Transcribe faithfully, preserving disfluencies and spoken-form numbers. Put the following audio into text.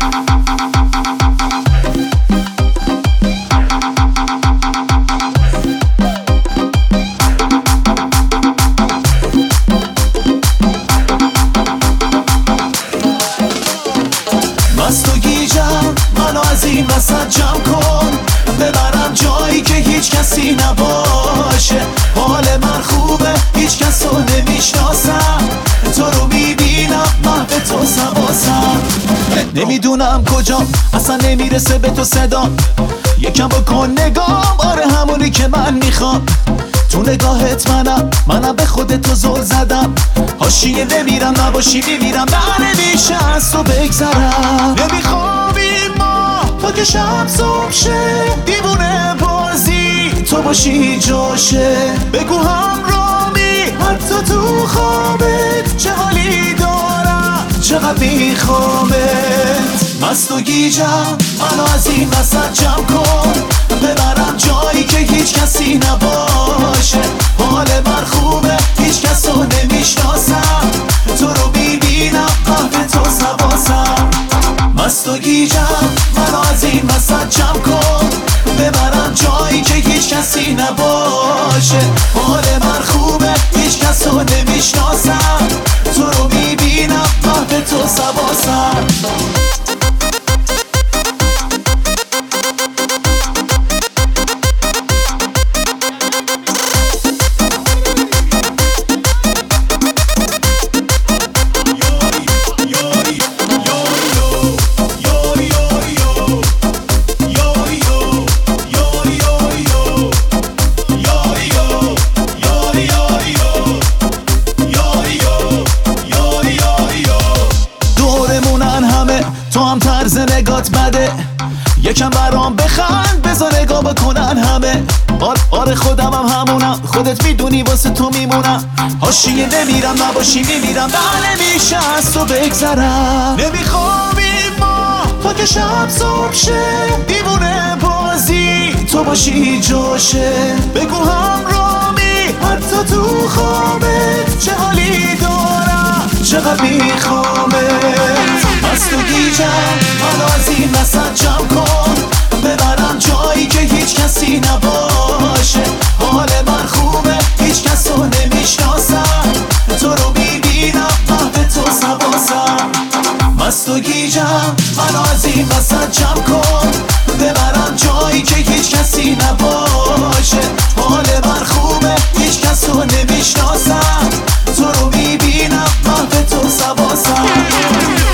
مست و گیجم منو از این وسط جمع کن، ببرم جایی که هیچ کسی نباشه. حال من خوبه هیچ کس رو نمیشناسم، تو رو میبینم محو تو سواسم. نمیدونم کجا اصلا نمیرسه به تو صدا، یکم بکن نگام، آره همونی که من میخوام. تو نگاهت منم منم به خودت تو زل زدم، حاشیه نمیرم نباشی میمیرم، نه نمیشه از تو بگذرم. نمیخوابیم ما تا که شب صبح شه، دیوونه بازی تو باشی جاشه. بگو همرامی حتی تو خوابت، چه حالی دارم چقدر میخوامت. مست و گیجم منو از این وسط جمع کن، ببرم جایی که هیچ کسی نباشه. حال من خوبه هیچ کس رو نمیشناسم، تو رو میبینم محو تو سواسم. مست و گیجم منو از این وسط جمع کن، ببرم جایی که هیچ کسی نباشه. حال من خوبه هیچ کس رو نمیشناسم، تو رو میبینم محو تو سواسم. تو هم طرز نگات بده، یکم برام بخند بذار نگاه بکنن همه. آر آره خودم هم همونم، خودت میدونی واسه تو میمونم. حاشیه نمیرم نباشی میمیرم، نه نمیشه از تو بگذرم. نمیخوابیم ما تا که شب صبح شه، دیوونه بازی تو باشی جاشه. بگو همرامی حتی تو خوابت، چه حالی دارم چقدر میخوامت. مست و گیجم منو از این وسط جمع کن، ببرم جایی که هیچ کسی نباشه. حال من خوبه هیچ کس رو نمیشناسم، تو رو میبینم محو تو سواسم. مست و گیجم منو از این وسط جمع کن، ببرم جایی که هیچ کسی نباشه. حال من خوبه هیچ کس رو نمیشناسم، تو رو میبینم محو تو سواسم.